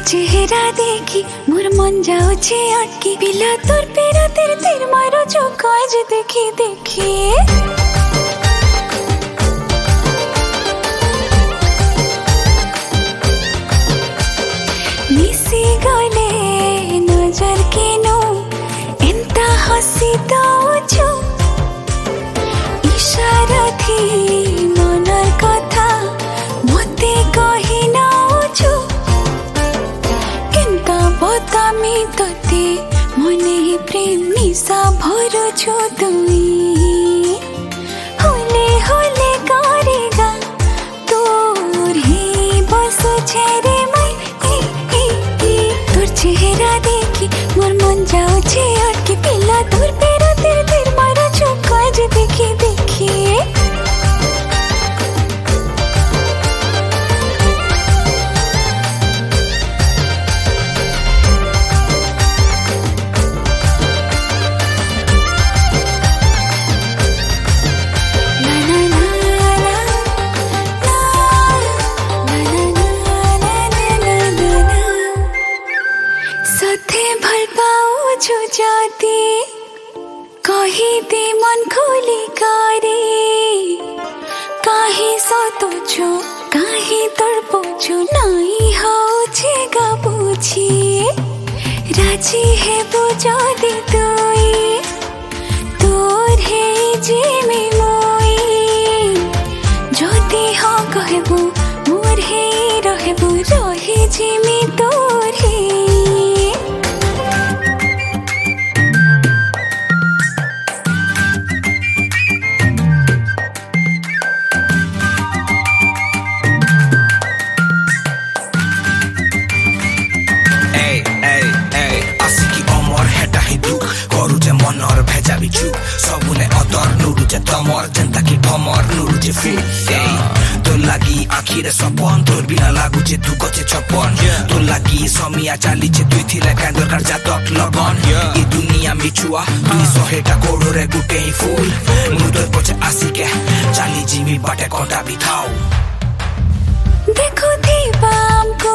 चेहरा देखी मोर मन जाऊचे अटकी पिला तोर पेरा तेरे तेर मारो जो काज देखी देखी मिसी गले नजर के नो एंता हसी दौछु इशारा थी मनर कथा मते कही नौछु बतामी तोते मने प्रेम निशा भरुछु तुई होले होले करेगा तोर ही बसो छेरे मैं तोर चेहरा देखी मोर मन जाओ छे अटकी पिला तोर पेरा तेरे तेर मारो चुकाज देखी देखी जाती कही दे मन खोली करे काहे सतो छो काहे तड़पो छो नहीं हो छेगा पूछी राजी है बुझा दे तोई तोर है जे में मोई जोती हो कहबो मोर है रहबो रहे जे में तोर है मनर भेजा बिछु सबुने अदर नुरुजे तमर जनता की भमर नुरुजे फिर तोर लागि आखिरे सपन तोर बिना लागुचे दुखचे छपन तोर लागि समिया चालिचे दुई थिला कान्दर कर जातक लगन ई दुनिया मिछुआ दुई सहेटा कोडोरे गुटे फुल मुदर पछे आसिके चाली जिमी बाटे कोटा बिथाउ देखो दीपा